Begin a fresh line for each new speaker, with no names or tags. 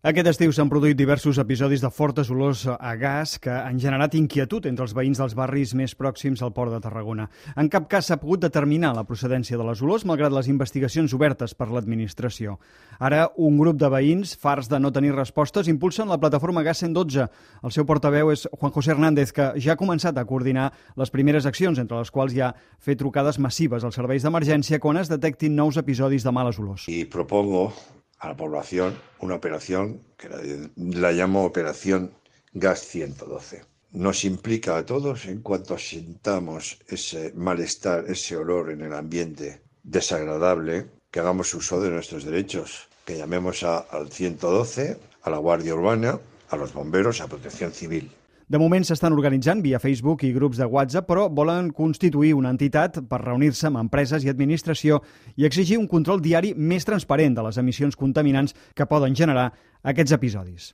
Aquest estiu s'han produït diversos episodis de fortes olors a gas que han generat inquietud entre els veïns dels barris més pròxims al Port de Tarragona. En cap cas s'ha pogut determinar la procedència de les olors, malgrat les investigacions obertes per l'administració. Ara, un grup de veïns, farts de no tenir respostes, impulsen la plataforma Gas 112. El seu portaveu és Juan José Hernández, que ja ha començat a coordinar les primeres accions, entre les quals ja fer trucades massives als serveis d'emergència quan es detectin nous episodis de males olors.
Y propongo a la población una operación que la llamo Operación Gas 112. Nos implica a todos en cuanto sintamos ese malestar, ese olor en el ambiente desagradable, que hagamos uso de nuestros derechos, que llamemos al 112, a la Guàrdia Urbana, a los bomberos, a Protección Civil.
De moment s'estan organitzant via Facebook i grups de WhatsApp, però volen constituir una entitat per reunir-se amb empreses i administració i exigir un control diari més transparent de les emissions contaminants que poden generar aquests episodis.